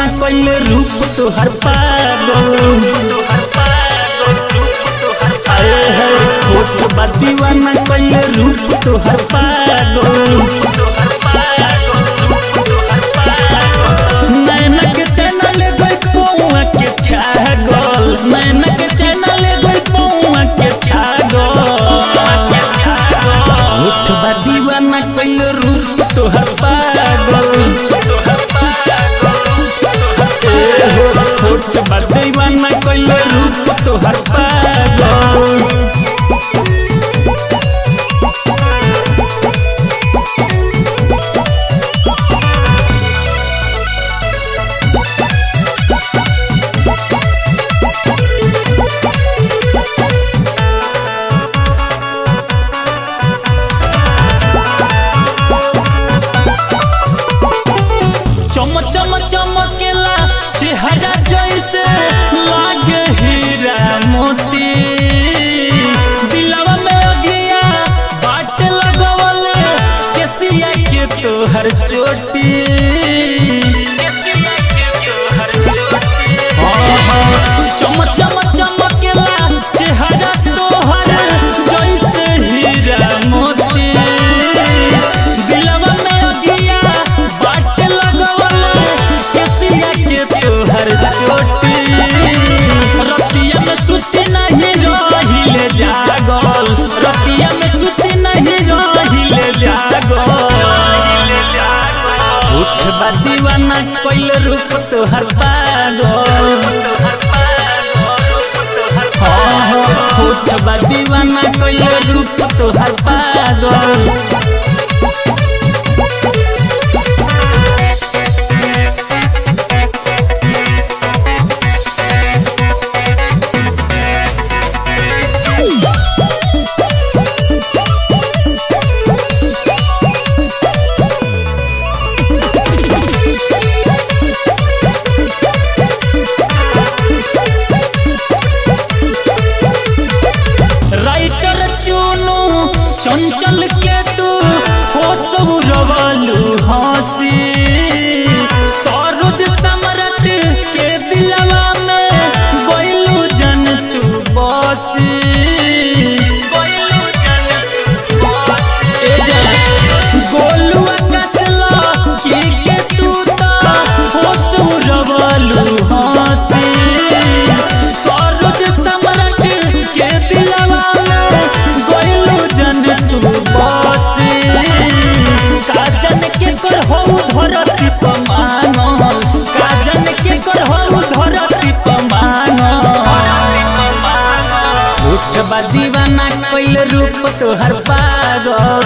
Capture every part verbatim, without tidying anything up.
दीवाना कइले रूप तोहर पागल आए है होठ बा दीवाना कइले रूप तोहर पागल नैना के चैनल गई पौआ के छागल नैना के चैनल गई पौआ के छागल होठ बा दीवाना कइले रूप तोहर पागल होठ बा दीवाना कइले रूप तोहर पागल चम चम चमकेला चेहरा जैसे लागे हीरा मोती दिलवा में अगिया बाट लगवले केसिया के तोहर चोटी चम चम चमकेला चेहरा तोहर जैसे हीरा मोती दिलवा में अगिया बाट लगवले केसिया के तोहर चोटी रतिया में सुती नहीं रहिले जागल रतिया में सुती नहीं रहिले जागल उठ बा दीवाना कइले रूप तोहर पागल उठ बा दीवाना कइले रूप तोहर पागल राइटर चुनू चंचल के तू हो रवालू हंसी सरोज सम्राट के दिलवा में गइलू जन तू बसी गोलू कसला की के तू हो रवालू हंसी सरोज सम्राट के दिलवा काजन के कर हो धरती पमानल काजन के कर हो धरती पमानल उठ बा दीवाना कइले रूप तोहर पागल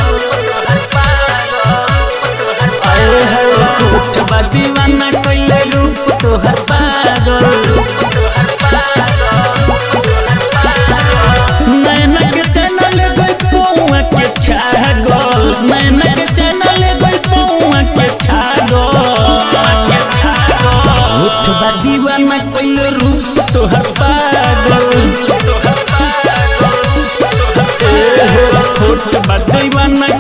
आए है उठ बा दीवाना कइले रूप तोहर पागल नैना के चैनल गई पौआ के छागल नैना के चैनल गई पौआ के छागल उठ बा दीवाना कइले रूप तोहर पागल उठ बा दीवाना